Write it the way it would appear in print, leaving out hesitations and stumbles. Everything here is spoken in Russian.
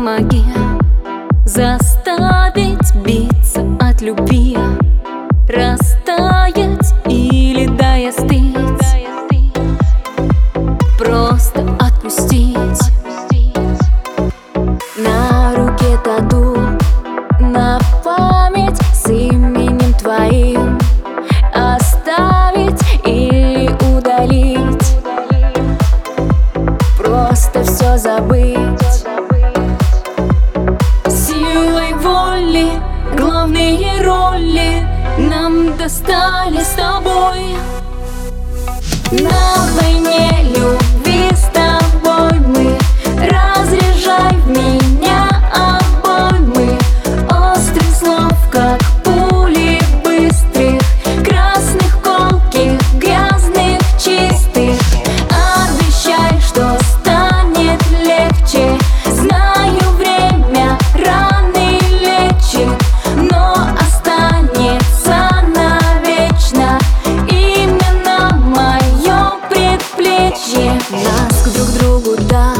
помоги заставить биться от любви, растаять или дай остыть, просто отпустить. На руке тату, на память с именем твоим, оставить или удалить, просто все забыть. Силой воли главные роли нам достали с тобой. На войне любви с тобой мы, разряжай в меня обоймы острых слов, как пули быстрых, красных, колких, грязных, чистых. Обещай, что станет легче, знаю, время раны лечит, но останется навечно именно мое предплечье. Нас к друг другу, да,